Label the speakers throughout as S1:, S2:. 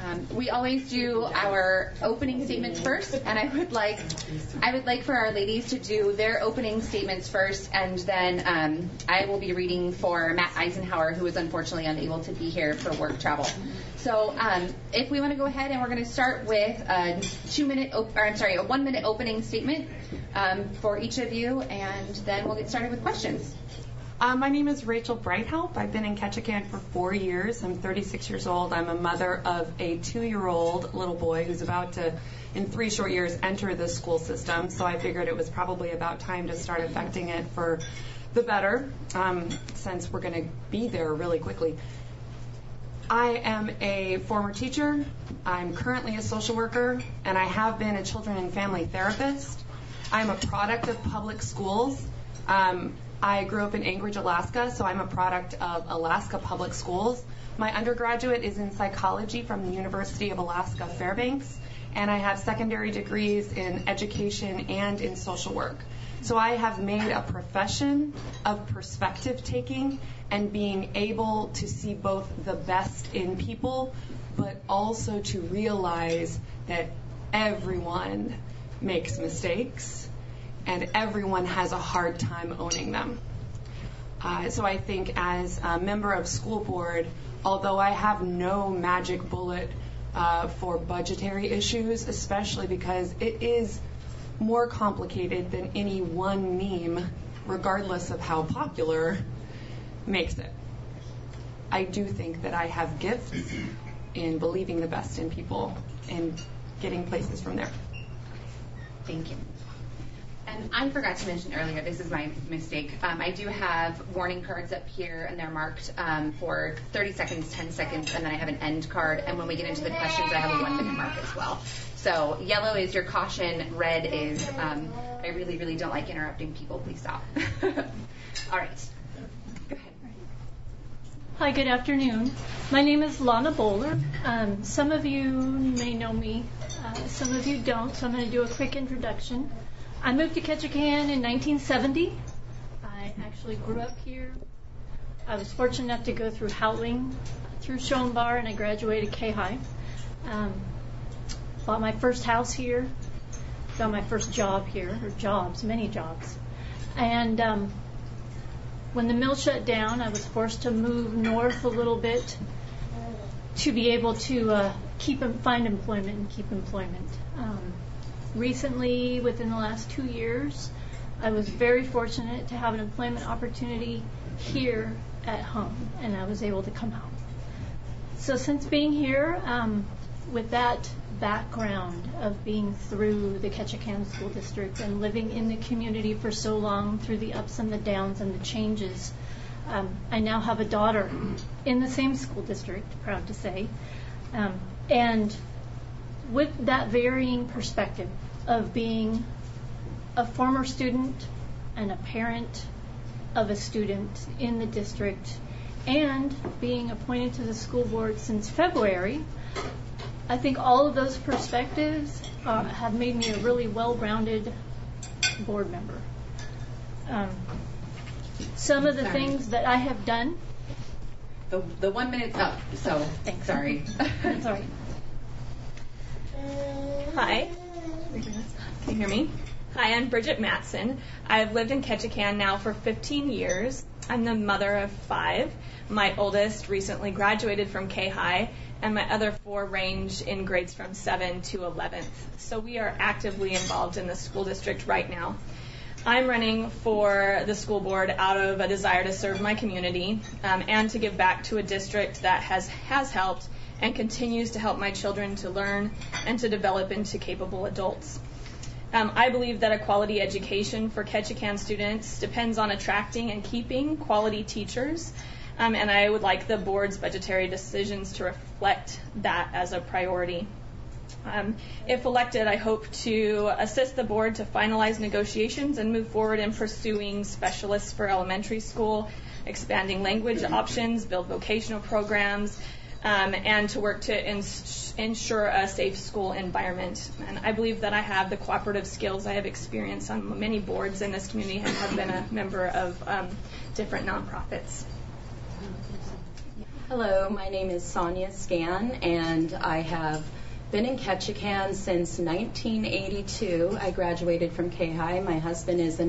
S1: We always do our opening statements first, and I would like for our ladies to do their opening statements first, and then I will be reading for Matt Eisenhower, who is unfortunately unable to be here for work travel. So if we want to go ahead, and we're going to start with a 1 minute opening statement for each of you, and then we'll get started with questions.
S2: My name is Rachel Breithelp. I've been in Ketchikan for 4 years. I'm 36 years old. I'm a mother of a 2-year-old little boy who's about to, in 3 short years, enter the school system. So I figured it was probably about time to start affecting it for the better, since we're going to be there really quickly. I am a former teacher. I'm currently a social worker, and I have been a children and family therapist. I'm a product of public schools. I grew up in Anchorage, Alaska, so I'm a product of Alaska Public Schools. My undergraduate is in psychology from the University of Alaska Fairbanks, and I have secondary degrees in education and in social work. So I have made a profession of perspective taking and being able to see both the best in people, but also to realize that everyone makes mistakes and everyone has a hard time owning them. So I think as a member of school board, although I have no magic bullet for budgetary issues, especially because it is more complicated than any one meme, regardless of how popular, makes it. I do think that I have gifts in believing the best in people and getting places from there.
S1: Thank you. And I forgot to mention earlier, this is my mistake. I do have warning cards up here, and they're marked for 30 seconds, 10 seconds, and then I have an end card. And when we get into the questions, I have a 1 minute mark as well. So yellow is your caution, red is I really, really don't like interrupting people. Please stop. All right. Go ahead.
S3: Hi, good afternoon. My name is Lana Bowler. Some of you may know me, some of you don't, so I'm going to do a quick introduction. I moved to Ketchikan in 1970. I actually grew up here. I was fortunate enough to go through Howling, through Schoenbar, and I graduated K-High. Bought my first house here, got my first job here, or jobs, many jobs. And when the mill shut down, I was forced to move north a little bit to be able to find employment and keep employment. Recently, within the last 2 years, I was very fortunate to have an employment opportunity here at home, and I was able to come home. So since being here, with that background of being through the Ketchikan School District and living in the community for so long through the ups and the downs and the changes, I now have a daughter in the same school district, proud to say, and with that varying perspective of being a former student and a parent of a student in the district and being appointed to the school board since February, I think all of those perspectives have made me a really well-rounded board member. Some of the things that I have done.
S1: The 1 minute's up, so
S3: thanks.
S1: Sorry.
S3: That's all right.
S4: Hi. Can you hear me? Hi, I'm Bridget Matson. I've lived in Ketchikan now for 15 years. I'm the mother of 5. My oldest recently graduated from K-High, and my other 4 range in grades from 7 to 11th. So we are actively involved in the school district right now. I'm running for the school board out of a desire to serve my community and to give back to a district that has helped and continues to help my children to learn and to develop into capable adults. I believe that a quality education for Ketchikan students depends on attracting and keeping quality teachers, and I would like the board's budgetary decisions to reflect that as a priority. If elected, I hope to assist the board to finalize negotiations and move forward in pursuing specialists for elementary school, expanding language options, build vocational programs, and to work to ensure a safe school environment. And I believe that I have the cooperative skills. I have experience on many boards in this community and have been a member of different nonprofits.
S5: Hello, my name is Sonia Scan, and I have been in Ketchikan since 1982. I graduated from K-High. My husband is a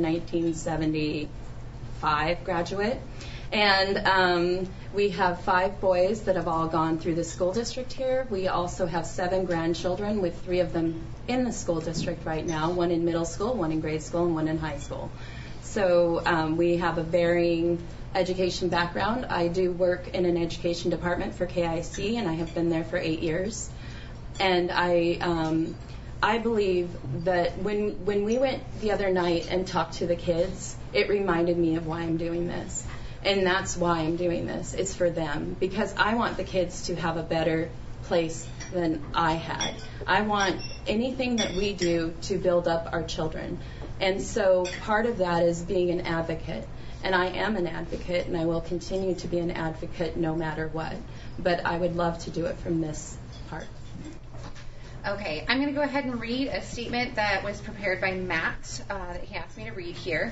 S5: 1975 graduate. And we have 5 boys that have all gone through the school district here. We also have 7 grandchildren, with 3 of them in the school district right now, 1 in middle school, 1 in grade school, and 1 in high school. So we have a varying education background. I do work in an education department for KIC, and I have been there for 8 years. And I believe that when we went the other night and talked to the kids, it reminded me of why I'm doing this. And that's why I'm doing this. It's for them, because I want the kids to have a better place than I had. I want anything that we do to build up our children. And so part of that is being an advocate. And I am an advocate, and I will continue to be an advocate no matter what. But I would love to do it from this part.
S1: Okay, I'm going to go ahead and read a statement that was prepared by Matt that he asked me to read here.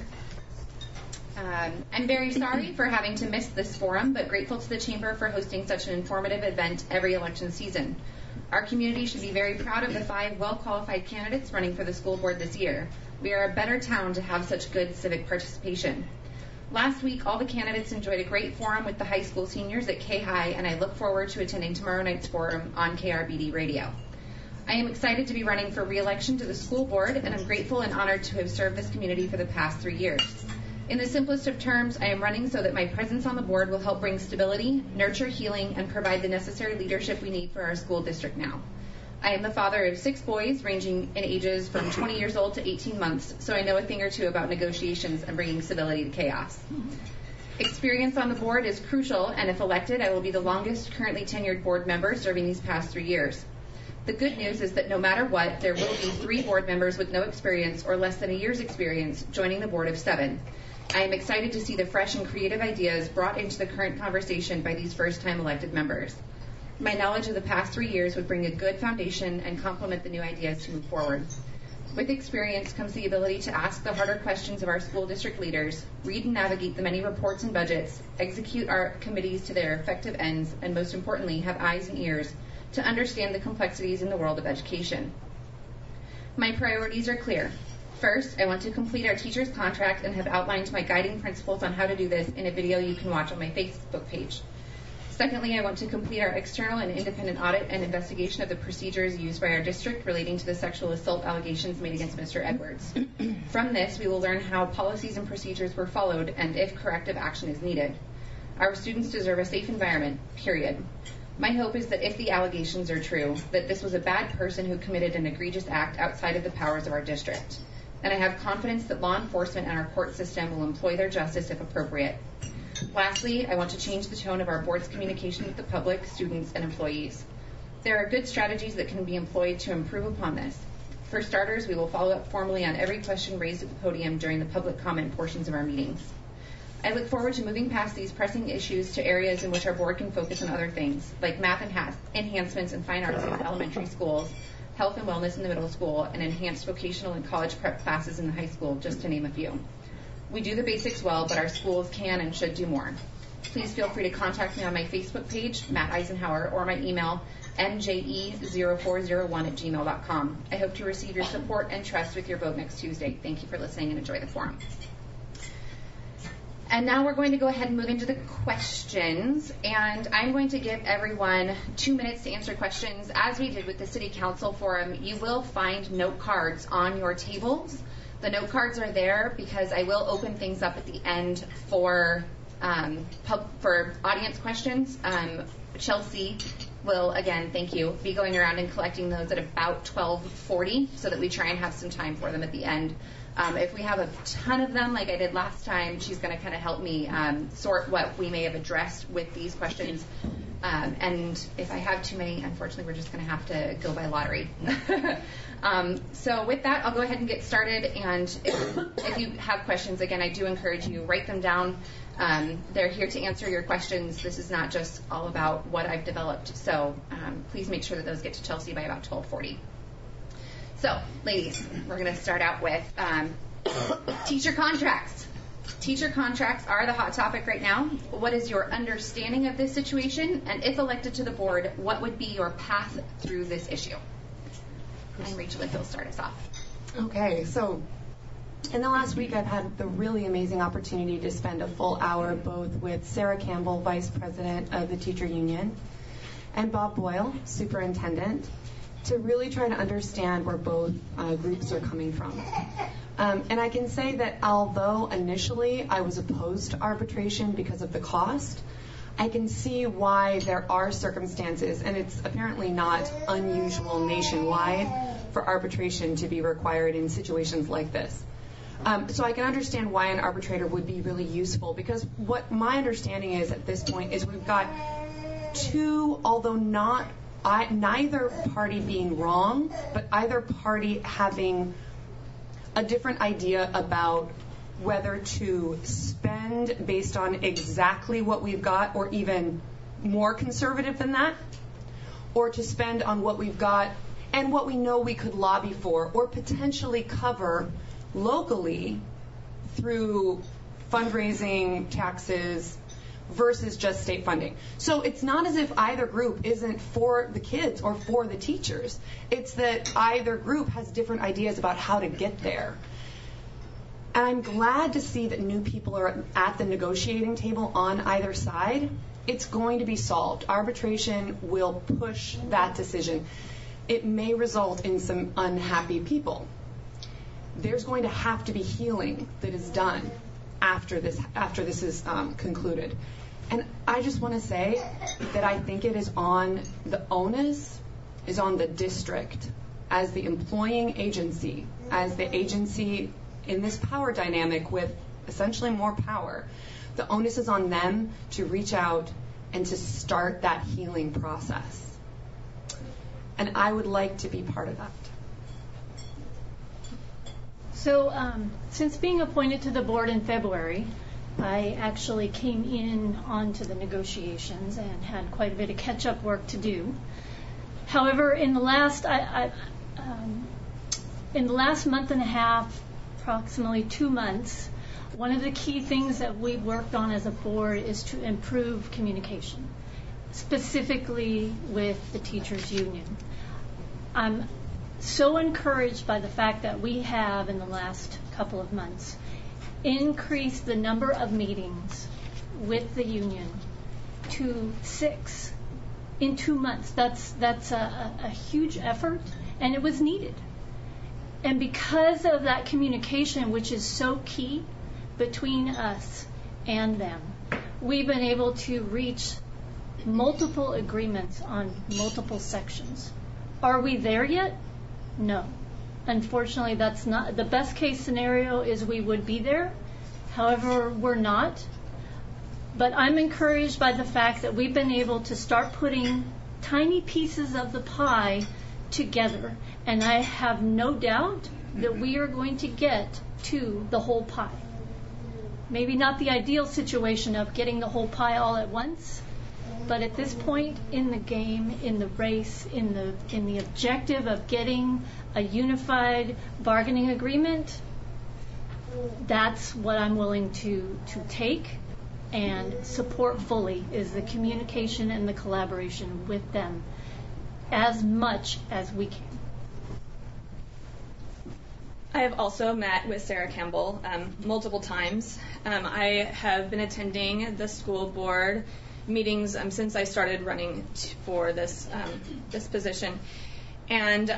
S1: I'm very sorry for having to miss this forum, but grateful to the Chamber for hosting such an informative event every election season. Our community should be very proud of the 5 well-qualified candidates running for the school board this year. We are a better town to have such good civic participation. Last week, all the candidates enjoyed a great forum with the high school seniors at K-High, and I look forward to attending tomorrow night's forum on KRBD Radio. I am excited to be running for re-election to the school board, and I'm grateful and honored to have served this community for the past 3 years. In the simplest of terms, I am running so that my presence on the board will help bring stability, nurture healing, and provide the necessary leadership we need for our school district now. I am the father of 6 boys, ranging in ages from 20 years old to 18 months, so I know a thing or two about negotiations and bringing civility to chaos. Experience on the board is crucial, and if elected, I will be the longest currently tenured board member serving these past 3 years. The good news is that no matter what, there will be 3 board members with no experience or less than a year's experience joining the board of 7. I am excited to see the fresh and creative ideas brought into the current conversation by these first-time elected members. My knowledge of the past 3 years would bring a good foundation and complement the new ideas to move forward. With experience comes the ability to ask the harder questions of our school district leaders, read and navigate the many reports and budgets, execute our committees to their effective ends, and most importantly, have eyes and ears to understand the complexities in the world of education. My priorities are clear. First, I want to complete our teacher's contract and have outlined my guiding principles on how to do this in a video you can watch on my Facebook page. Secondly, I want to complete our external and independent audit and investigation of the procedures used by our district relating to the sexual assault allegations made against Mr. Edwards. From this, we will learn how policies and procedures were followed and if corrective action is needed. Our students deserve a safe environment, period. My hope is that if the allegations are true, that this was a bad person who committed an egregious act outside of the powers of our district. And I have confidence that law enforcement and our court system will employ their justice if appropriate. Lastly, I want to change the tone of our board's communication with the public, students, and employees. There are good strategies that can be employed to improve upon this. For starters, we will follow up formally on every question raised at the podium during the public comment portions of our meetings. I look forward to moving past these pressing issues to areas in which our board can focus on other things, like math enhancements and fine arts in elementary schools, health and wellness in the middle school, and enhanced vocational and college prep classes in the high school, just to name a few. We do the basics well, but our schools can and should do more. Please feel free to contact me on my Facebook page, Matt Eisenhower, or my email, mje0401@gmail.com. I hope to receive your support and trust with your vote next Tuesday. Thank you for listening and enjoy the forum. And now we're going to go ahead and move into the questions, and I'm going to give everyone 2 minutes to answer questions. As we did with the City Council Forum, you will find note cards on your tables. The note cards are there because I will open things up at the end for audience questions. Chelsea will, again, thank you, be going around and collecting those at about 12:40 so that we try and have some time for them at the end. If we have a ton of them, like I did last time, she's going to kind of help me sort what we may have addressed with these questions. And if I have too many, unfortunately, we're just going to have to go by lottery. So with that, I'll go ahead and get started. And if you have questions, again, I do encourage you, write them down. They're here to answer your questions. This is not just all about what I've developed. So please make sure that those get to Chelsea by about 12:40. So, ladies, we're going to start out with teacher contracts. Teacher contracts are the hot topic right now. What is your understanding of this situation? And if elected to the board, what would be your path through this issue? And Rachel, if you'll start us off.
S2: Okay, so in the last week, I've had the really amazing opportunity to spend a full hour both with Sarah Campbell, Vice President of the Teacher Union, and Bob Boyle, Superintendent, to really try to understand where both groups are coming from. And I can say that although initially I was opposed to arbitration because of the cost, I can see why there are circumstances, and it's apparently not unusual nationwide for arbitration to be required in situations like this. So I can understand why an arbitrator would be really useful, because what my understanding is at this point is we've got two, although neither party being wrong, but either party having a different idea about whether to spend based on exactly what we've got, or even more conservative than that, or to spend on what we've got and what we know we could lobby for or potentially cover locally through fundraising, taxes, versus just state funding. So it's not as if either group isn't for the kids or for the teachers. It's that either group has different ideas about how to get there. And I'm glad to see that new people are at the negotiating table on either side. It's going to be solved. Arbitration will push that decision. It may result in some unhappy people. There's going to have to be healing that is done after this is concluded. And I just want to say that I think it is on the onus is on the district as the employing agency, as the agency in this power dynamic with essentially more power. The onus is on them to reach out and to start that healing process. And I would like to be part of that.
S3: So since being appointed to the board in February, I actually came in onto the negotiations and had quite a bit of catch-up work to do. However, in the last month and a half, approximately 2 months, one of the key things that we've worked on as a board is to improve communication, specifically with the teachers' union. I'm so encouraged by the fact that we have, in the last couple of months, increased the number of meetings with the union to 6 in 2 months. That's a huge effort, and it was needed. And because of that communication, which is so key between us and them, we've been able to reach multiple agreements on multiple sections. Are we there yet? No. Unfortunately, that's not. The best case scenario is we would be there. However, we're not. But I'm encouraged by the fact that we've been able to start putting tiny pieces of the pie together. And I have no doubt that we are going to get to the whole pie. Maybe not the ideal situation of getting the whole pie all at once, but at this point in the game, in the race, in the objective of getting a unified bargaining agreement, that's what I'm willing to take and support fully, is the communication and the collaboration with them as much as we can.
S4: I have also met with Sarah Campbell multiple times. I have been attending the school board meetings since I started running for this position, and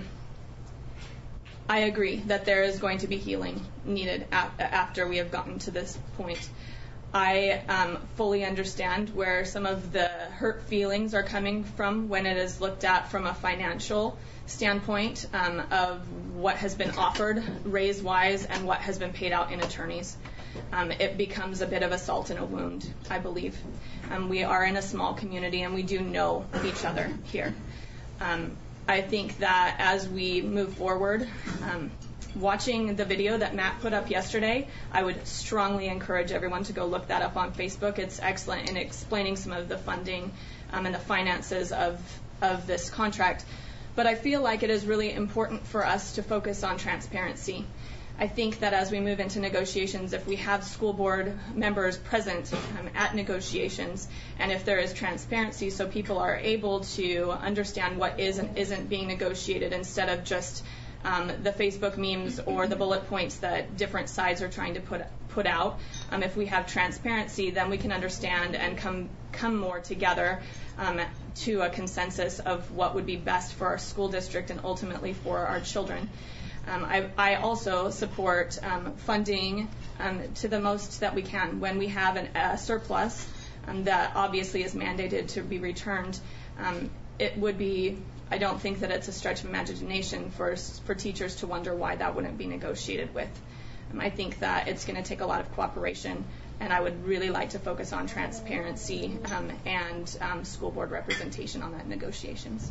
S4: I agree that there is going to be healing needed after we have gotten to this point. I fully understand where some of the hurt feelings are coming from when it is looked at from a financial standpoint of what has been offered raise-wise and what has been paid out in attorneys. It becomes a bit of a salt in a wound, I believe. We are in a small community and we do know each other here. I think that as we move forward, watching the video that Matt put up yesterday, I would strongly encourage everyone to go look that up on Facebook. It's excellent in explaining some of the funding and the finances of this contract. But I feel like it is really important for us to focus on transparency. I think that as we move into negotiations, if we have school board members present at negotiations, and if there is transparency so people are able to understand what is and isn't being negotiated instead of just the Facebook memes or the bullet points that different sides are trying to put out. If we have transparency, then we can understand and come more together to a consensus of what would be best for our school district and ultimately for our children. I also support funding to the most that we can. When we have a surplus that obviously is mandated to be returned, it would be, I don't think that it's a stretch of imagination for teachers to wonder why that wouldn't be negotiated with. I think that it's going to take a lot of cooperation, and I would really like to focus on transparency and school board representation on that negotiations.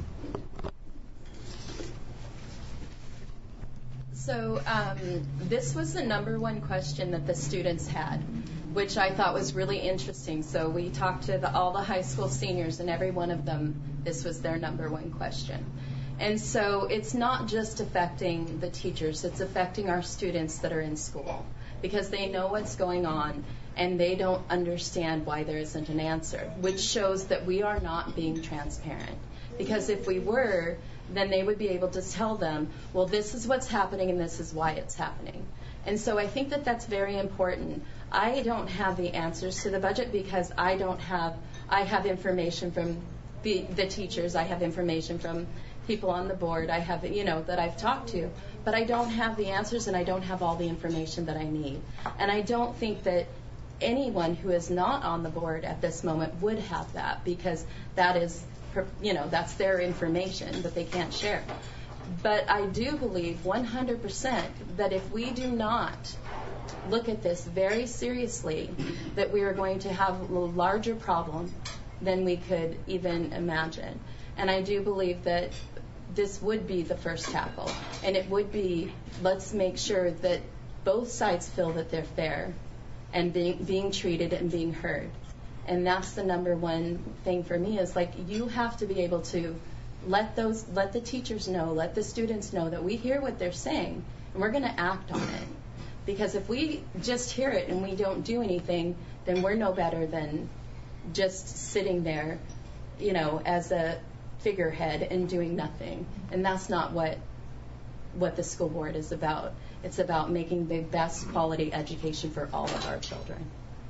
S5: So this was the number one question that the students had, which I thought was really interesting. So we talked to all the high school seniors, and every one of them, this was their number one question. And so it's not just affecting the teachers, it's affecting our students that are in school, because they know what's going on and they don't understand why there isn't an answer, which shows that we are not being transparent. Because if we were, then they would be able to tell them, well, this is what's happening and this is why it's happening. And so I think that that's very important. I don't have the answers to the budget because I have information from the teachers, I have information from people on the board, I have, that I've talked to, but I don't have the answers and I don't have all the information that I need. And I don't think that anyone who is not on the board at this moment would have that, because that is, that's their information that they can't share. But I do believe 100% that if we do not look at this very seriously, that we are going to have a larger problem than we could even imagine. And I do believe that this would be the first tackle. And it would be, let's make sure that both sides feel that they're fair and being treated and being heard. And that's the number one thing for me, is like, you have to be able to let the teachers know, let the students know that we hear what they're saying and we're going to act on it. Because if we just hear it and we don't do anything, then we're no better than just sitting there, as a figurehead and doing nothing. And that's not what the school board is about. It's about making the best quality education for all of our children.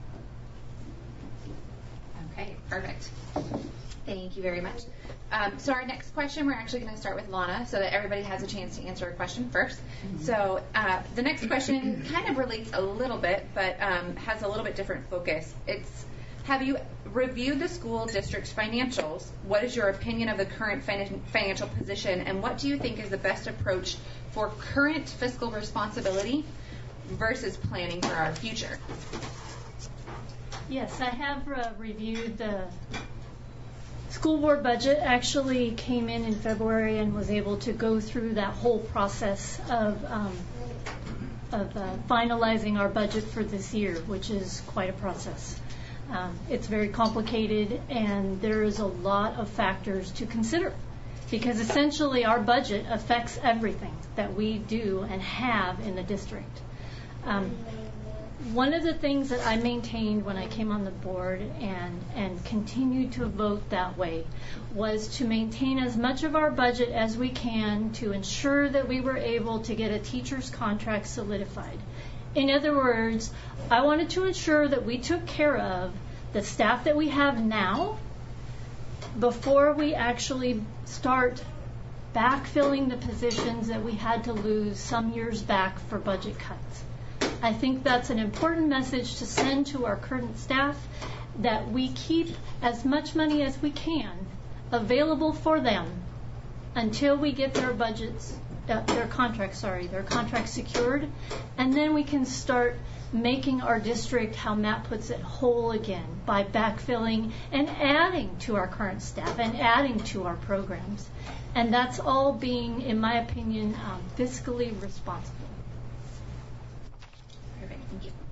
S1: Okay, perfect. Thank you very much. So our next question, we're actually going to start with Lana so that everybody has a chance to answer a question first. So the next question kind of relates a little bit, but has a little bit different focus. It's, have you reviewed the school district's financials? What is your opinion of the current financial position, and what do you think is the best approach for current fiscal responsibility versus planning for our future?
S3: Yes, I have reviewed the school board budget. Actually came in February and was able to go through that whole process of finalizing our budget for this year, which is quite a process. It's very complicated, and there is a lot of factors to consider, because essentially our budget affects everything that we do and have in the district. One of the things that I maintained when I came on the board and continued to vote that way was to maintain as much of our budget as we can to ensure that we were able to get a teacher's contract solidified. In other words, I wanted to ensure that we took care of the staff that we have now before we actually start backfilling the positions that we had to lose some years back for budget cuts. I think that's an important message to send to our current staff, that we keep as much money as we can available for them until we get their budgets, their contracts secured, and then we can start making our district, how Matt puts it, whole again by backfilling and adding to our current staff and adding to our programs. And that's all being, in my opinion, fiscally responsible.
S1: Perfect. Thank you.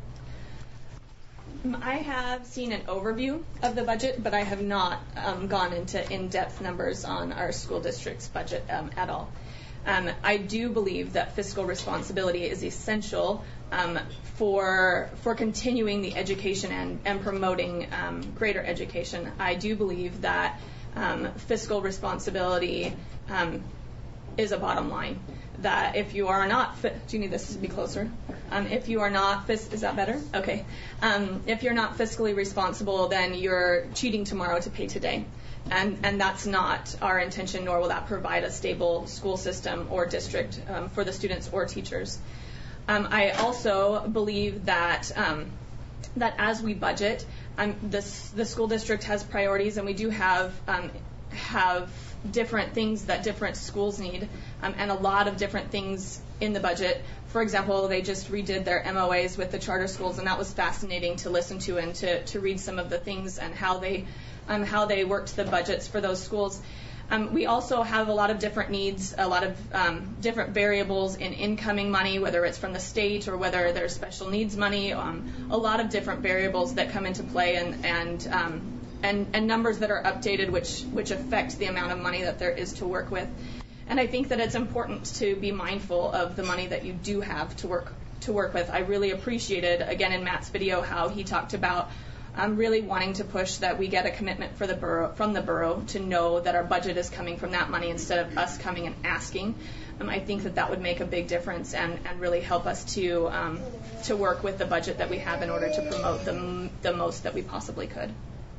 S4: I have seen an overview of the budget, but I have not gone into in-depth numbers on our school district's budget at all. I do believe that fiscal responsibility is essential for continuing the education and promoting greater education. I do believe that fiscal responsibility is a bottom line. That if you are not, do you need this to be closer? If you are not, is that better? Okay. If you're not fiscally responsible, then you're cheating tomorrow to pay today. And that's not our intention, nor will that provide a stable school system or district for the students or teachers. I also believe that that as we budget, the school district has priorities, and we do have different things that different schools need, and a lot of different things in the budget. For example, they just redid their MOAs with the charter schools, and that was fascinating to listen to and to read some of the things and how they worked the budgets for those schools. We also have a lot of different needs, a lot of different variables in incoming money, whether it's from the state or whether there's special needs money, a lot of different variables that come into play and numbers that are updated which affect the amount of money that there is to work with. And I think that it's important to be mindful of the money that you do have to work with. I really appreciated, again, in Matt's video, how he talked about really wanting to push that we get a commitment from the borough to know that our budget is coming from that money instead of us coming and asking. I think that would make a big difference and really help us to work with the budget that we have in order to promote the most that we possibly could.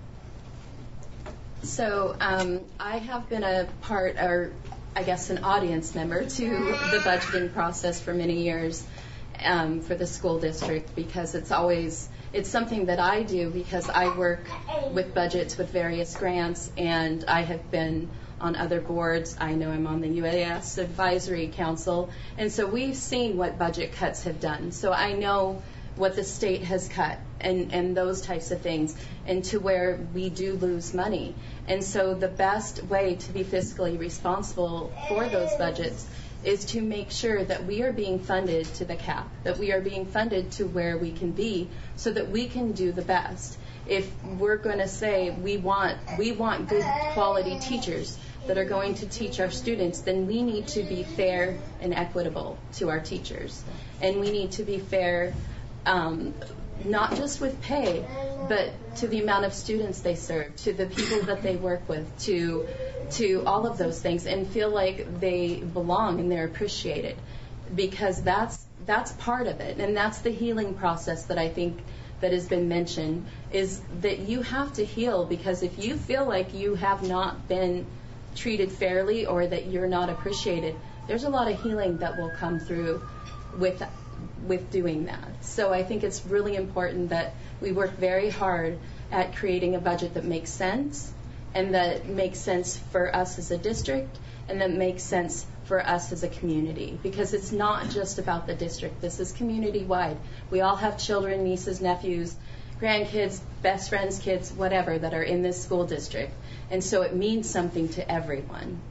S5: So I have been a part, or I guess an audience member to the budgeting process for many years for the school district, because it's something that I do because I work with budgets with various grants, and I have been on other boards. I know I'm on the UAS Advisory Council, and so we've seen what budget cuts have done. So I know what the state has cut and those types of things, and to where we do lose money. And so the best way to be fiscally responsible for those budgets is to make sure that we are being funded to the cap, that we are being funded to where we can be so that we can do the best. If we're going to say we want good quality teachers that are going to teach our students, then we need to be fair and equitable to our teachers. And we need to be fair not just with pay, but to the amount of students they serve, to the people that they work with, to all of those things, and feel like they belong and they're appreciated, because that's part of it, and that's the healing process that I think that has been mentioned, is that you have to heal, because if you feel like you have not been treated fairly or that you're not appreciated, there's a lot of healing that will come through with doing that. So I think it's really important that we work very hard at creating a budget that makes sense, and that makes sense for us as a district, and that makes sense for us as a community, because it's not just about the district. This is community-wide. We all have children, nieces, nephews, grandkids, best friends' kids, whatever, that are in this school district. And so it means something to everyone.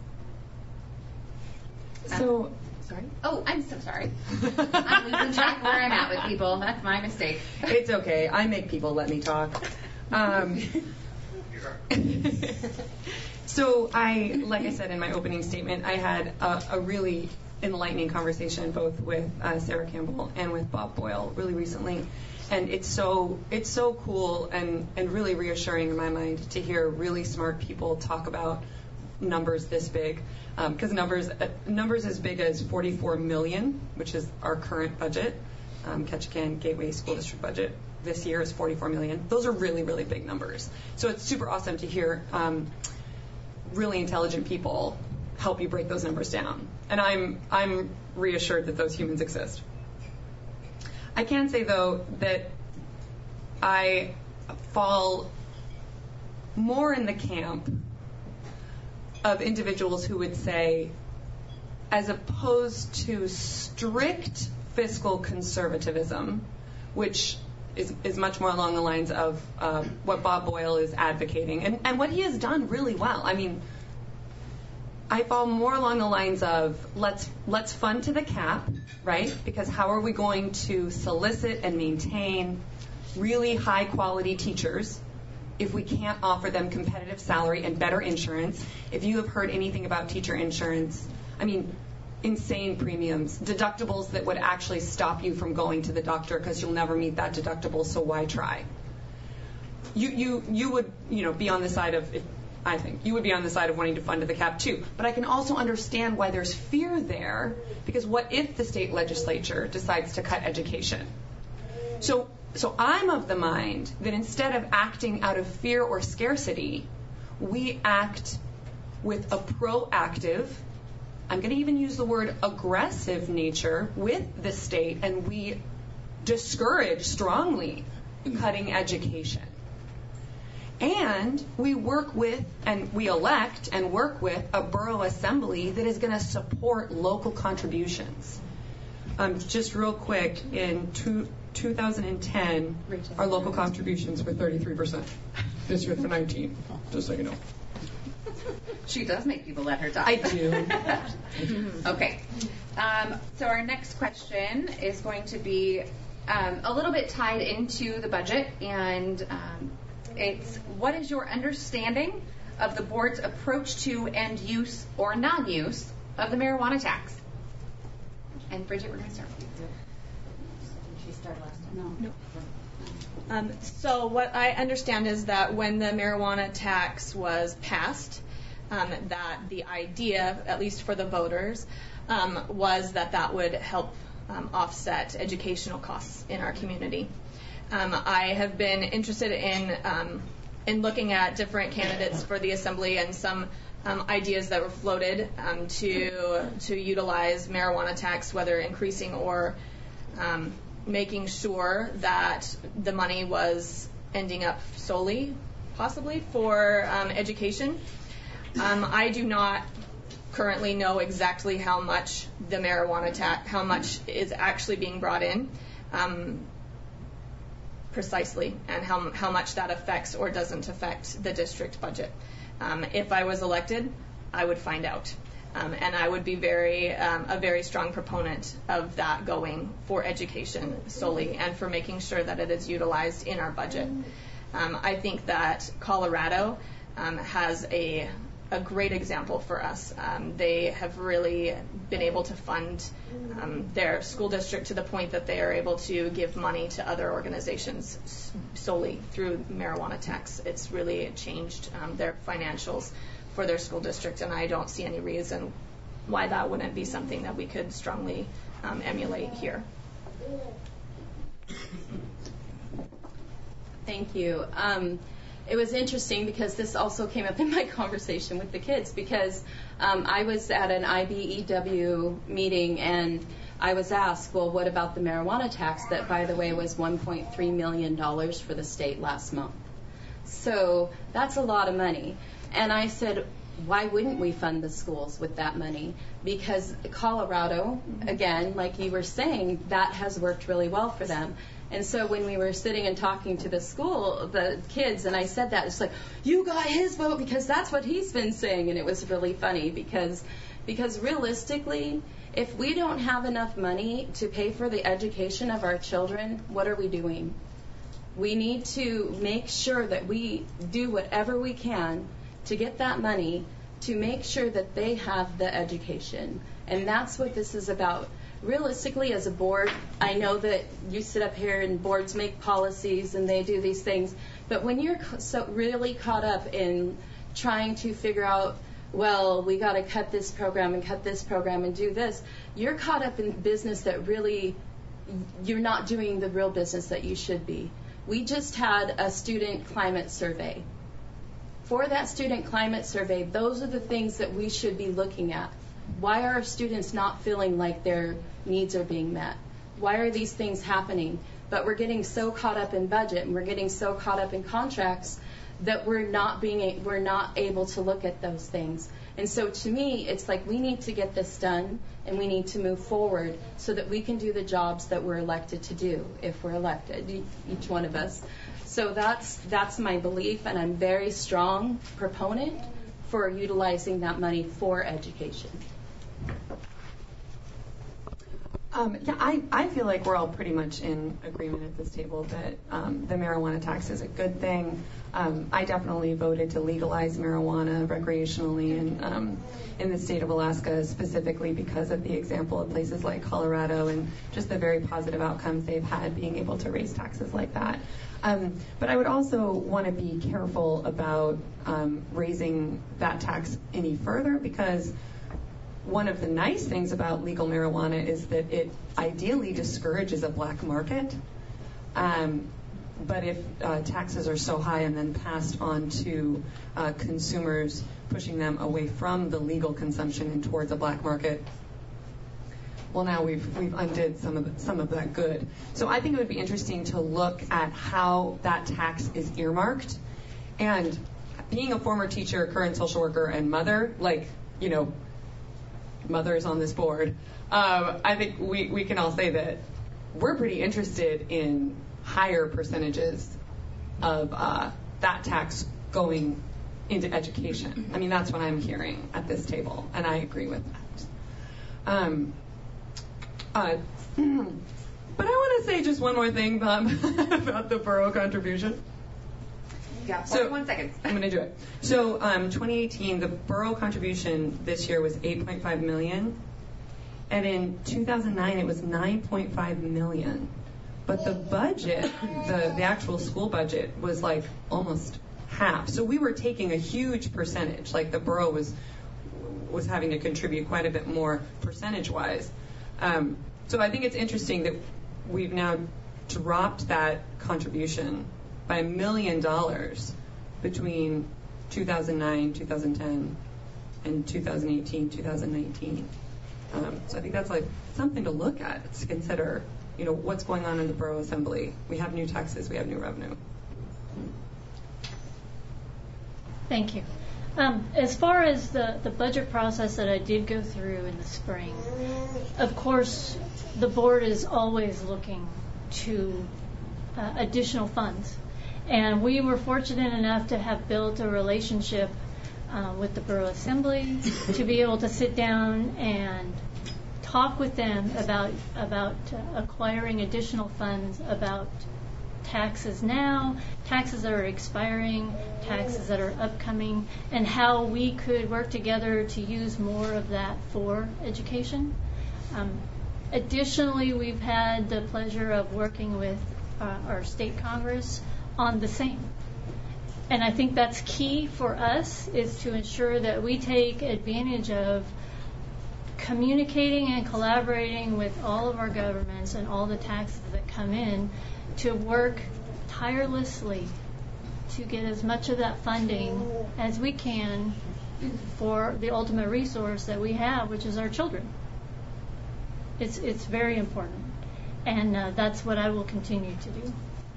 S2: So,
S1: sorry. Oh, I'm so sorry. I'm losing track of where I'm at with people. That's my mistake.
S2: It's okay. I make people let me talk. So like I said in my opening statement, I had a really enlightening conversation both with Sarah Campbell and with Bob Boyle really recently. And it's so cool and really reassuring in my mind to hear really smart people talk about numbers this big, because numbers as big as $44 million, which is our current budget, Ketchikan Gateway School District budget this year is $44 million. Those are really, really big numbers. So it's super awesome to hear really intelligent people help you break those numbers down. And I'm reassured that those humans exist. I can say, though, that I fall more in the camp of individuals who would say, as opposed to strict fiscal conservatism, which is much more along the lines of what Bob Boyle is advocating, and what he has done really well. I mean, I fall more along the lines of let's fund to the cap, right? Because how are we going to solicit and maintain really high quality teachers if we can't offer them competitive salary and better insurance? If you have heard anything about teacher insurance, insane premiums, deductibles that would actually stop you from going to the doctor because you'll never meet that deductible, so why try? You would, be on the side of, I think, you would be on the side of wanting to fund the cap too. But I can also understand why there's fear there, because what if the state legislature decides to cut education? So I'm of the mind that instead of acting out of fear or scarcity, we act with a proactive, I'm going to even use the word aggressive nature with the state, and we discourage strongly cutting education. And we work with, and we elect and work with a borough assembly that is going to support local contributions. Just real quick, in 2010, our local contributions were 33%. This year for 19, just so you know.
S1: She does make people let her talk.
S2: I do.
S1: Okay. So our next question is going to be a little bit tied into the budget, and it's, what is your understanding of the board's approach to and use or non-use of the marijuana tax? And Bridget, we're going to start with you.
S5: Did she start last time?
S4: No. So what I understand is that when the marijuana tax was passed, that the idea, at least for the voters, was that would help offset educational costs in our community. I have been interested in looking at different candidates for the assembly and some ideas that were floated to utilize marijuana tax, whether increasing or making sure that the money was ending up solely, possibly, for education. I do not currently know exactly how much the marijuana tax, how much is actually being brought in precisely, and how much that affects or doesn't affect the district budget. If I was elected, I would find out. And I would be a very strong proponent of that going for education solely and for making sure that it is utilized in our budget. I think that Colorado has a great example for us. They have really been able to fund their school district to the point that they are able to give money to other organizations solely through marijuana tax. It's really changed their financials for their school district, and I don't see any reason why that wouldn't be something that we could strongly emulate here.
S5: Thank you. It was interesting because this also came up in my conversation with the kids, because I was at an IBEW meeting and I was asked, well, what about the marijuana tax that, by the way, was $1.3 million for the state last month? So that's a lot of money. And I said, why wouldn't we fund the schools with that money? Because Colorado, again, like you were saying, that has worked really well for them. And so when we were sitting and talking to the kids, and I said that, it's like, you got his vote because that's what he's been saying. And it was really funny because realistically, if we don't have enough money to pay for the education of our children, what are we doing? We need to make sure that we do whatever we can to get that money to make sure that they have the education. And that's what this is about. Realistically, as a board, I know that you sit up here and boards make policies and they do these things, but when you're so really caught up in trying to figure out, well, we got to cut this program and do this, you're caught up in business that really, you're not doing the real business that you should be. We just had a student climate survey. For that student climate survey, those are the things that we should be looking at. Why are our students not feeling like their needs are being met? Why are these things happening? But we're getting so caught up in budget and we're getting so caught up in contracts that we're not able to look at those things. And so to me, it's like we need to get this done and we need to move forward so that we can do the jobs that we're elected to do if we're elected, each one of us. So that's my belief, and I'm very strong proponent for utilizing that money for education.
S2: I feel like we're all pretty much in agreement at this table that the marijuana tax is a good thing. I definitely voted to legalize marijuana recreationally in the state of Alaska, specifically because of the example of places like Colorado and just the very positive outcomes they've had being able to raise taxes like that. But I would also want to be careful about raising that tax any further, because one of the nice things about legal marijuana is that it ideally discourages a black market. But if taxes are so high and then passed on to consumers, pushing them away from the legal consumption and towards a black market, well, now we've undid some of that good. So I think it would be interesting to look at how that tax is earmarked. And being a former teacher, current social worker, and mother, mothers on this board, I think we can all say that we're pretty interested in higher percentages of that tax going into education. I mean, that's what I'm hearing at this table, and I agree with that. But I want to say just one more thing about the borough contribution.
S1: Yeah,
S2: so
S1: 1 second.
S2: I'm going to do it. So 2018, the borough contribution this year was $8.5 million, and in 2009 it was $9.5 million. But the budget, the actual school budget, was like almost half. So we were taking a huge percentage. Like the borough was having to contribute quite a bit more percentage-wise. So I think it's interesting that we've now dropped that contribution by $1 million between 2009, 2010, and 2018, 2019. So I think that's like something to look at, to consider, what's going on in the borough assembly. We have new taxes, we have new revenue.
S3: Thank you. As far as the budget process that I did go through in the spring, of course, the board is always looking to additional funds. And we were fortunate enough to have built a relationship with the Borough Assembly to be able to sit down and talk with them about acquiring additional funds, about taxes now, taxes that are expiring, taxes that are upcoming, and how we could work together to use more of that for education. Additionally, we've had the pleasure of working with our state Congress on the same. And I think that's key for us, is to ensure that we take advantage of communicating and collaborating with all of our governments and all the taxes that come in to work tirelessly to get as much of that funding as we can for the ultimate resource that we have, which is our children. It's very important, and that's what I will continue to do.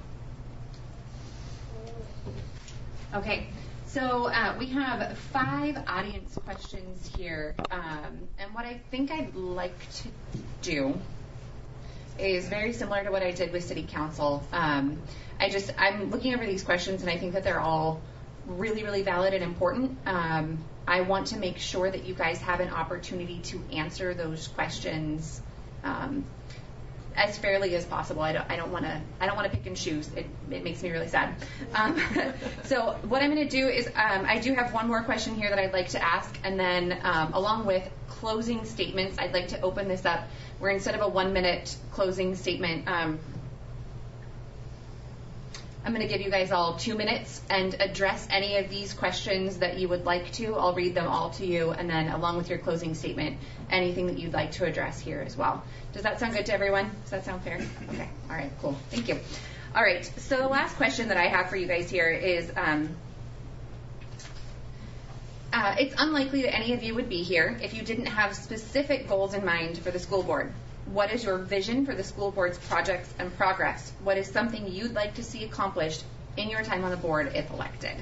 S1: Okay, so we have 5 audience questions here, and what I think I'd like to do is very similar to what I did with City Council. I'm looking over these questions, and I think that they're all really, really valid and important. I want to make sure that you guys have an opportunity to answer those questions as fairly as possible. I don't want to pick and choose. It makes me really sad. So what I'm going to do is I do have one more question here that I'd like to ask, and then along with closing statements, I'd like to open this up where instead of a 1-minute closing statement, I'm going to give you guys all 2 minutes and address any of these questions that you would like to. I'll read them all to you, and then along with your closing statement, anything that you'd like to address here as well. Does that sound good to everyone? Does that sound fair? Okay. All right, cool. Thank you. All right, so the last question that I have for you guys here is, it's unlikely that any of you would be here if you didn't have specific goals in mind for the school board. What is your vision for the school board's projects and progress? What is something you'd like to see accomplished in your time on the board if elected?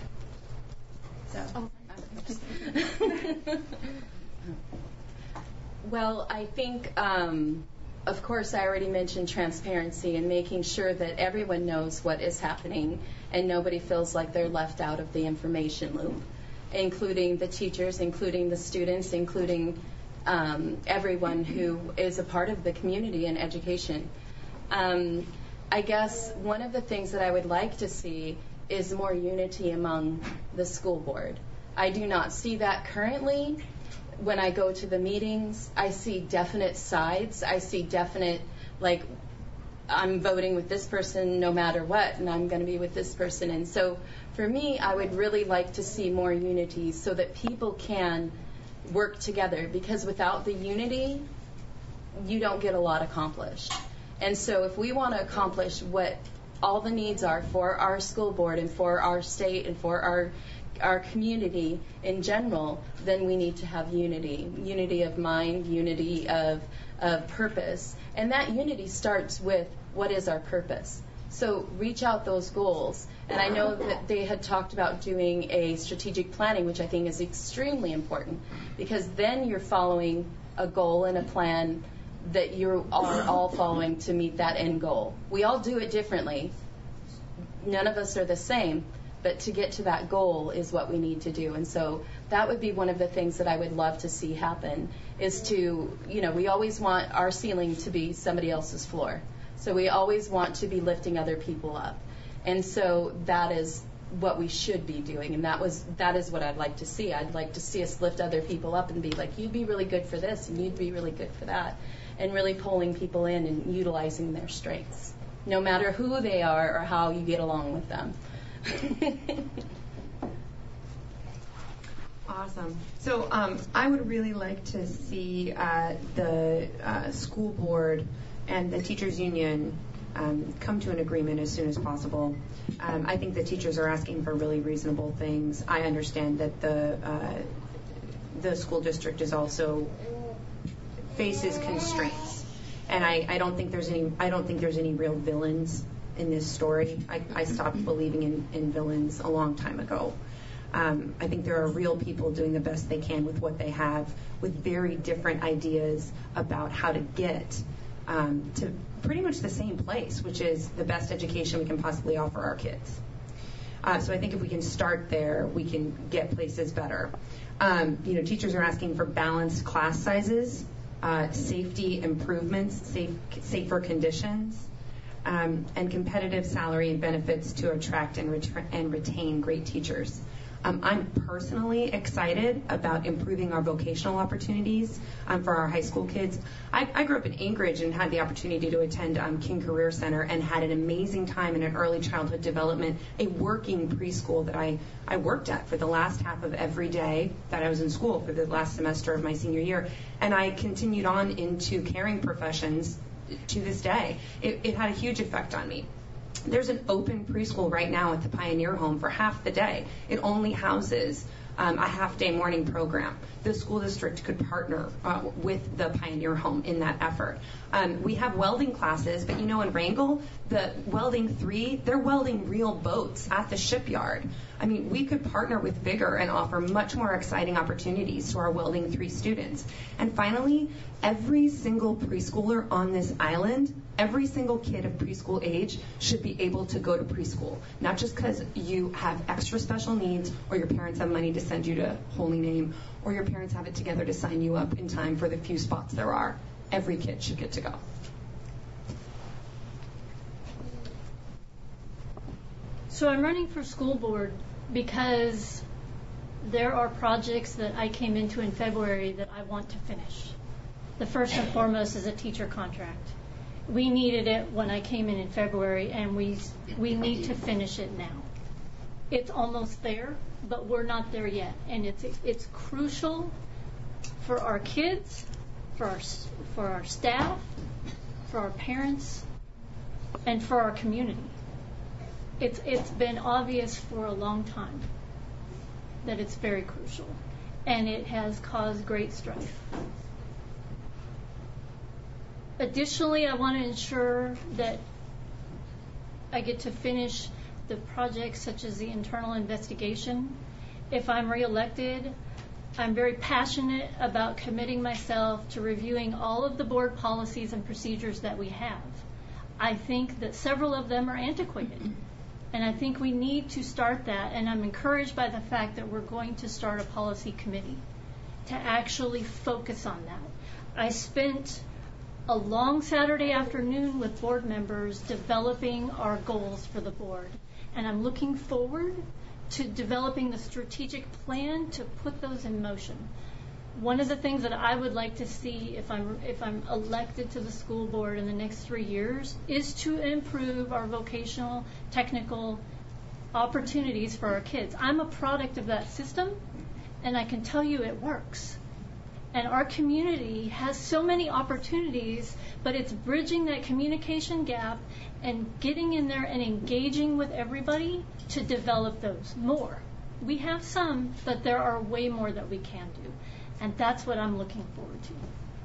S5: Well, I think, of course, I already mentioned transparency and making sure that everyone knows what is happening and nobody feels like they're left out of the information loop, including the teachers, including the students, including everyone who is a part of the community and education. I guess one of the things that I would like to see is more unity among the school board. I do not see that currently. When I go to the meetings, I see definite sides. I see definite, like, I'm voting with this person no matter what, and I'm going to be with this person. And so for me, I would really like to see more unity so that people can work together, because without the unity, you don't get a lot accomplished. And so if we want to accomplish what all the needs are for our school board and for our state and for our community in general, then we need to have unity of mind, unity of purpose. And that unity starts with what is our purpose. So reach out those goals. And I know that they had talked about doing a strategic planning, which I think is extremely important, because then you're following a goal and a plan that you are all following to meet that end goal. We all do it differently. None of us are the same, but to get to that goal is what we need to do. And so that would be one of the things that I would love to see happen, is to, we always want our ceiling to be somebody else's floor. So we always want to be lifting other people up. And so that is what we should be doing, and that is what I'd like to see. I'd like to see us lift other people up and be like, you'd be really good for this, and you'd be really good for that, and really pulling people in and utilizing their strengths, no matter who they are or how you get along with them.
S2: Awesome. So I would really like to see the school board and the teachers union come to an agreement as soon as possible. I think the teachers are asking for really reasonable things. I understand that the school district is also faces constraints, and I don't think there's any real villains in this story. I stopped believing in villains a long time ago. I think there are real people doing the best they can with what they have, with very different ideas about how to get to pretty much the same place, which is the best education we can possibly offer our kids. So I think if we can start there, we can get places better. Teachers are asking for balanced class sizes, safety improvements, safer conditions, and competitive salary and benefits to attract and retain great teachers. I'm personally excited about improving our vocational opportunities for our high school kids. I grew up in Anchorage and had the opportunity to attend King Career Center and had an amazing time in an early childhood development, a working preschool that I worked at for the last half of every day that I was in school for the last semester of my senior year. And I continued on into caring professions to this day. It had a huge effect on me. There's an open preschool right now at the Pioneer Home for half the day. It only houses a half-day morning program. The school district could partner with the Pioneer Home in that effort. We have welding classes, but in Wrangell, the Welding 3, they're welding real boats at the shipyard. I mean, we could partner with Vigor and offer much more exciting opportunities to our Welding 3 students. And finally, every single preschooler on this island, every single kid of preschool age should be able to go to preschool, not just because you have extra special needs or your parents have money to send you to Holy Name or your parents have it together to sign you up in time for the few spots there are. Every kid should get to go.
S3: So I'm running for school board because there are projects that I came into in February that I want to finish. The first and foremost is a teacher contract. We needed it when I came in February, and we need to finish it now. It's almost there, but we're not there yet, and it's crucial for our kids, for our staff, for our parents, and for our community. It's been obvious for a long time that it's very crucial, and it has caused great strife. Additionally, I want to ensure that I get to finish the projects such as the internal investigation. If I'm reelected, I'm very passionate about committing myself to reviewing all of the board policies and procedures that we have. I think that several of them are antiquated, and I think we need to start that, and I'm encouraged by the fact that we're going to start a policy committee. to actually focus on that. I spent a long Saturday afternoon with board members developing our goals for the board, and I'm looking forward to developing the strategic plan to put those in motion. One of the things that I would like to see if I'm elected to the school board in the next 3 years is to improve our vocational technical opportunities for our kids. I'm a product of that system, and I can tell you it works. And our community has so many opportunities, but it's bridging that communication gap and getting in there and engaging with everybody to develop those more. We have some, but there are way more that we can do. And that's what I'm looking forward to.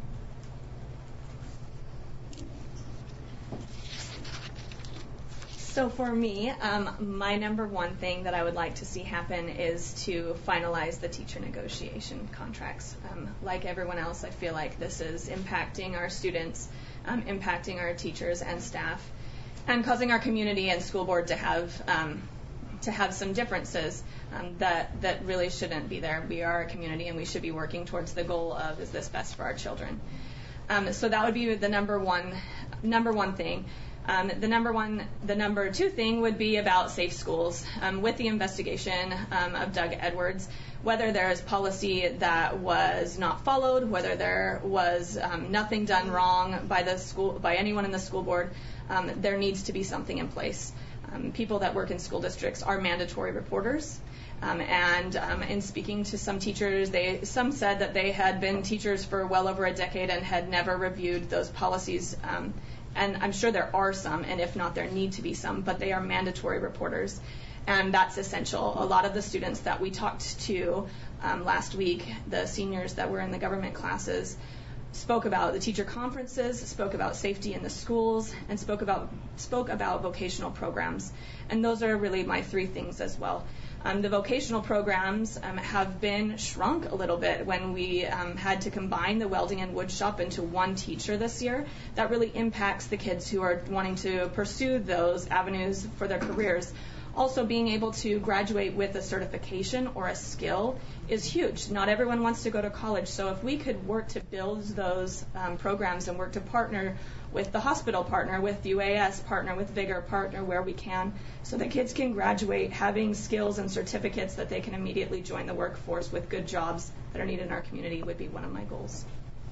S4: So for me, my number one thing that I would like to see happen is to finalize the teacher negotiation contracts. Like everyone else, I feel like this is impacting our students, impacting our teachers and staff, and causing our community and school board to have some differences that really shouldn't be there. We are a community, and we should be working towards the goal of, is this best for our children? So that would be the number one thing. The number two thing would be about safe schools. With the investigation of Doug Edwards, whether there is policy that was not followed, whether there was nothing done wrong by anyone in the school board, there needs to be something in place. People that work in school districts are mandatory reporters. And in speaking to some teachers, some said that they had been teachers for well over a decade and had never reviewed those policies. And I'm sure there are some, and if not, there need to be some, but they are mandatory reporters. And that's essential. A lot of the students that we talked to last week, the seniors that were in the government classes, spoke about the teacher conferences, spoke about safety in the schools, and spoke about vocational programs. And those are really my three things as well. The vocational programs have been shrunk a little bit when we had to combine the welding and wood shop into one teacher this year. That really impacts the kids who are wanting to pursue those avenues for their careers. Also, being able to graduate with a certification or a skill is huge. Not everyone wants to go to college, so if we could work to build those programs and work to partner with the hospital, partner with UAS, partner with Vigor, partner where we can, so that kids can graduate having skills and certificates that they can immediately join the workforce with good jobs that are needed in our community would be one of my goals.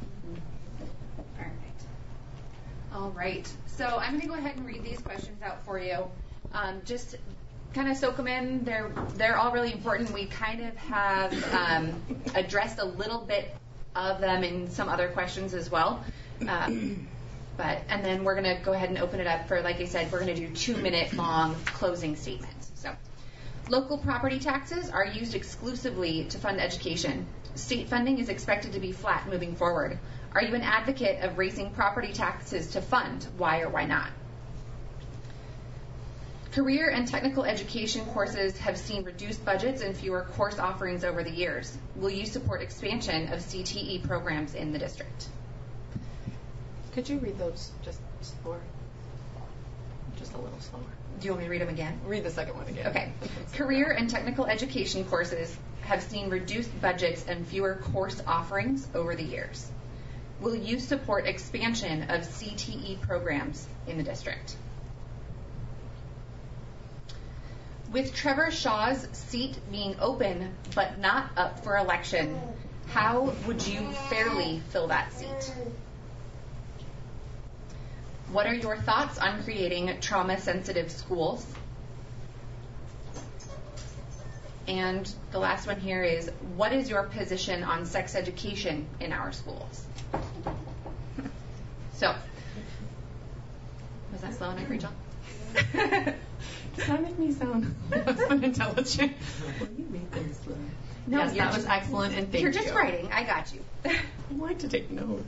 S1: All right. So I'm going to go ahead and read these questions out for you. Just kind of soak them in. They're all really important. We kind of have addressed a little bit of them in some other questions as well. And then we're going to go ahead and open it up for, like I said, we're going to do 2-minute long closing statements. So, local property taxes are used exclusively to fund education. State funding is expected to be flat moving forward. Are you an advocate of raising property taxes to fund? Why or why not? Career and technical education courses have seen reduced budgets and fewer course offerings over the years. Will you support expansion of CTE programs in the district?
S2: Could you read those just slower? Just a little slower.
S1: Do you want me to read them again?
S2: Read the second one again.
S1: Okay. Career and technical education courses have seen reduced budgets and fewer course offerings over the years. Will you support expansion of CTE programs in the district? With Trevor Shaw's seat being open but not up for election, how would you fairly fill that seat? What are your thoughts on creating trauma-sensitive schools? And the last one here is, what is your position on sex education in our schools? So, was that slow enough, Rachel?
S2: Does that make me sound less than intelligent? Well, you made them slow. No, yes, that was excellent, and thank you.
S1: You're just writing. I got you.
S2: I like to take notes.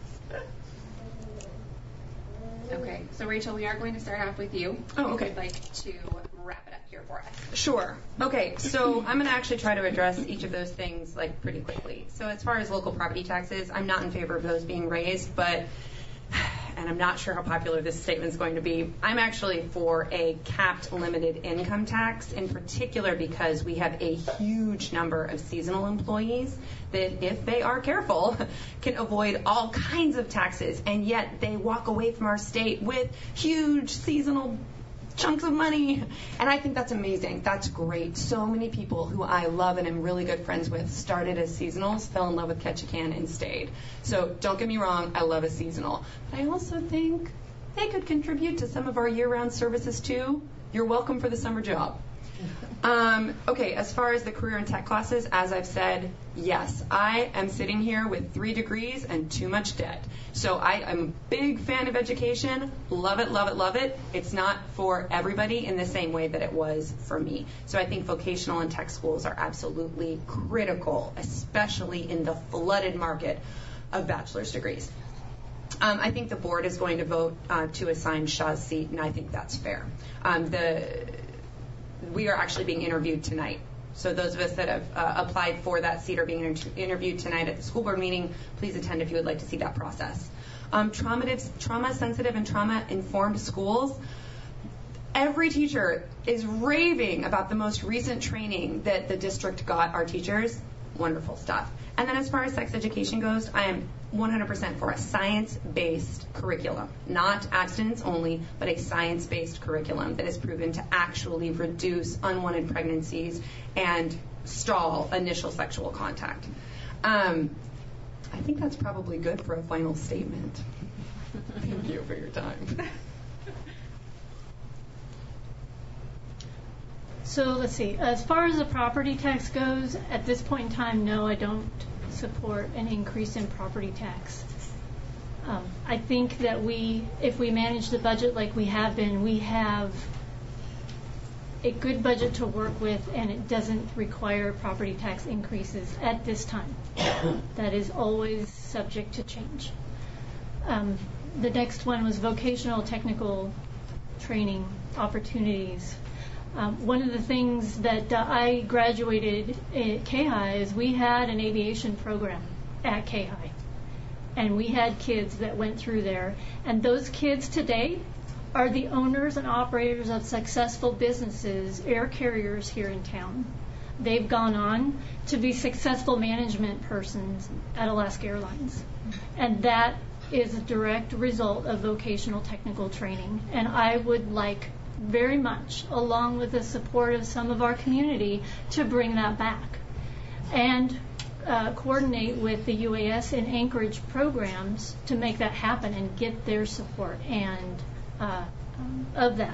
S1: Okay, so Rachel, we are going to start off with you.
S2: Oh, okay.
S1: I'd like to wrap it up here for us.
S2: Sure. Okay, so I'm going to actually try to address each of those things pretty quickly. So as far as local property taxes, I'm not in favor of those being raised, but and I'm not sure how popular this statement is going to be, I'm actually for a capped limited income tax, in particular because we have a huge number of seasonal employees that, if they are careful, can avoid all kinds of taxes, and yet they walk away from our state with huge seasonal chunks of money. And I think that's amazing. That's great. So many people who I love and am really good friends with started as seasonals, fell in love with Ketchikan, and stayed. So don't get me wrong, I love a seasonal. But I also think they could contribute to some of our year-round services too. You're welcome for the summer job. Okay, as far as the career and tech classes, as I've said, yes, I am sitting here with 3 degrees and too much debt. So I am a big fan of education. Love it, love it, love it. It's not for everybody in the same way that it was for me. So I think vocational and tech schools are absolutely critical, especially in the flooded market of bachelor's degrees. I think the board is going to vote to assign Shaw's seat, and I think that's fair. We are actually being interviewed tonight. So those of us that have applied for that seat are being interviewed tonight at the school board meeting. Please attend if you would like to see that process. Trauma-sensitive and trauma-informed schools. Every teacher is raving about the most recent training that the district got our teachers. Wonderful stuff. And then as far as sex education goes, I am 100% for a science-based curriculum, not abstinence only, but a science-based curriculum that is proven to actually reduce unwanted pregnancies and stall initial sexual contact. I think that's probably good for a final statement. Thank you for your time.
S3: So let's see. As far as the property tax goes, at this point in time, no, I don't support an increase in property tax. I think that if we manage the budget like we have been, we have a good budget to work with, and it doesn't require property tax increases at this time. That is always subject to change. The next one was vocational technical training opportunities. One of the things that I graduated at K-High is we had an aviation program at K-High. And we had kids that went through there. And those kids today are the owners and operators of successful businesses, air carriers here in town. They've gone on to be successful management persons at Alaska Airlines. And that is a direct result of vocational technical training. And I would like very much, along with the support of some of our community, to bring that back and coordinate with the UAS and Anchorage programs to make that happen and get their support and of that.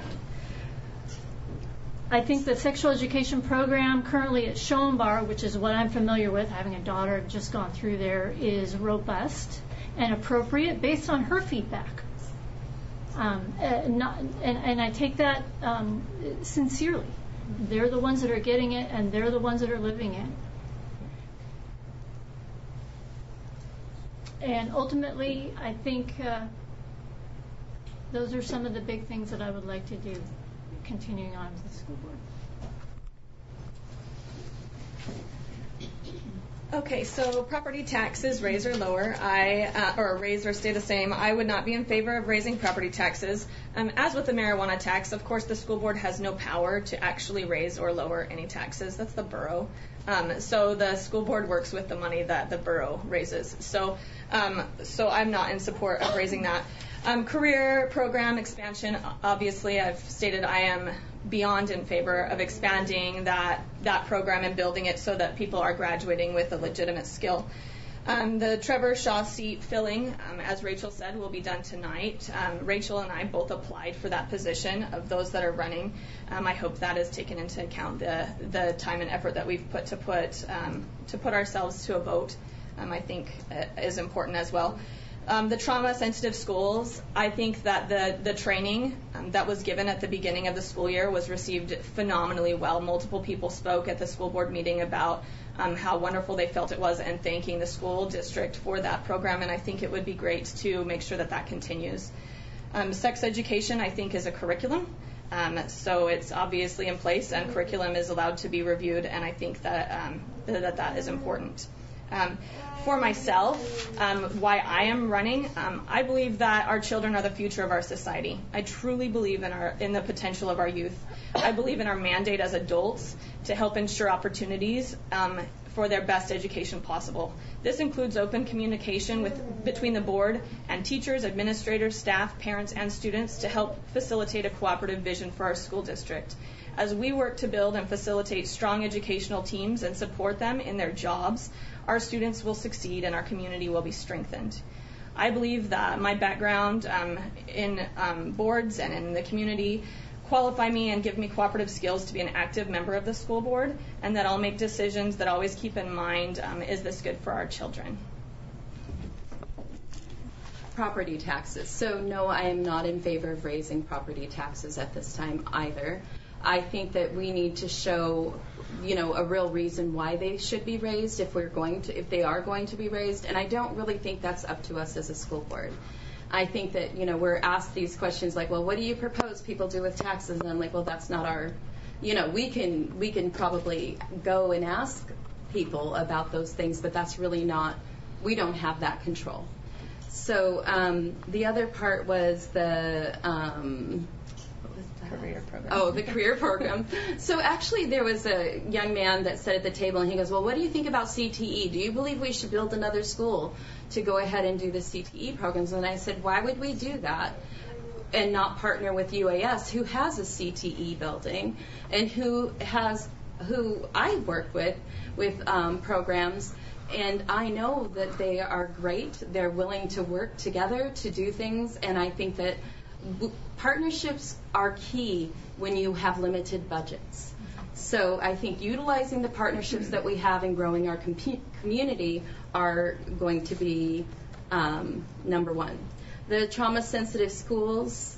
S3: I think the sexual education program currently at Schoenbar, which is what I'm familiar with, having a daughter, I've just gone through there, is robust and appropriate based on her feedback. And I take that sincerely. They're the ones that are getting it, and they're the ones that are living it. And ultimately, I think those are some of the big things that I would like to do, continuing on with the school board.
S4: Okay, so property taxes, raise or lower, or raise or stay the same. I would not be in favor of raising property taxes. As with the marijuana tax, of course, the school board has no power to actually raise or lower any taxes. That's the borough. So the school board works with the money that the borough raises. So I'm not in support of raising that. Career program expansion, obviously, I've stated I am beyond in favor of expanding that program and building it so that people are graduating with a legitimate skill. The Trevor Shaw seat filling, as Rachel said, will be done tonight. Rachel and I both applied for that position of those that are running. I hope that is taken into account, the time and effort that we've put to put ourselves to a vote, I think is important as well. The trauma-sensitive schools, I think that the training that was given at the beginning of the school year was received phenomenally well. Multiple people spoke at the school board meeting about how wonderful they felt it was and thanking the school district for that program, and I think it would be great to make sure that continues. Sex education, I think, is a curriculum, so it's obviously in place, and curriculum is allowed to be reviewed, and I think that that is important. For myself, why I am running, I believe that our children are the future of our society. I truly believe in the potential of our youth. I believe in our mandate as adults to help ensure opportunities for their best education possible. This includes open communication between the board and teachers, administrators, staff, parents, and students to help facilitate a cooperative vision for our school district. As we work to build and facilitate strong educational teams and support them in their jobs, our students will succeed and our community will be strengthened. I believe that my background in boards and in the community qualify me and give me cooperative skills to be an active member of the school board, and that I'll make decisions that always keep in mind, is this good for our children?
S5: Property taxes. So no, I am not in favor of raising property taxes at this time either. I think that we need to show, a real reason why they should be raised if they are going to be raised, and I don't really think that's up to us as a school board. I think that, we're asked these questions like, well, what do you propose people do with taxes? And I'm like, well, that's not our, we can probably go and ask people about those things, but that's really not, we don't have that control. So the other part was the,
S1: Career program.
S5: Oh, the career program. So actually there was a young man that sat at the table and he goes, well, what do you think about CTE? Do you believe we should build another school to go ahead and do the CTE programs? And I said, why would we do that and not partner with UAS, who has a CTE building and who I work with programs, and I know that they are great. They're willing to work together to do things, and I think that partnerships are key when you have limited budgets. So I think utilizing the partnerships that we have and growing our community are going to be number one. The trauma-sensitive schools,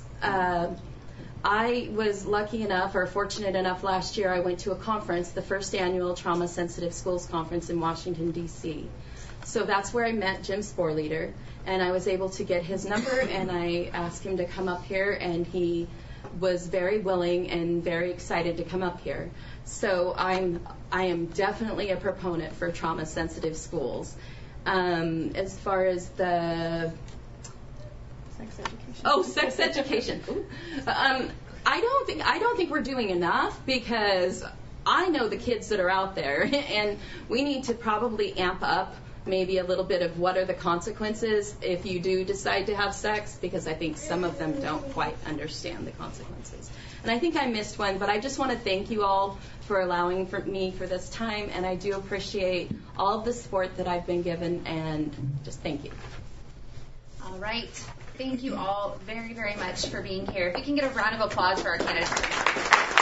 S5: I was lucky enough or fortunate enough last year, I went to a conference, the first annual Trauma-Sensitive Schools Conference in Washington, D.C. So that's where I met Jim Sporleader, and I was able to get his number, and I asked him to come up here, and he was very willing and very excited to come up here. So I am definitely a proponent for trauma-sensitive schools. As far as the
S4: Sex education.
S5: Oh, sex education. I don't think we're doing enough, because I know the kids that are out there, and we need to probably amp up maybe a little bit of what are the consequences if you do decide to have sex, because I think some of them don't quite understand the consequences. And I think I missed one, but I just want to thank you all for allowing me for this time, and I do appreciate all of the support that I've been given, and just thank you.
S1: All right. Thank you all very, very much for being here. If you can get a round of applause for our candidates.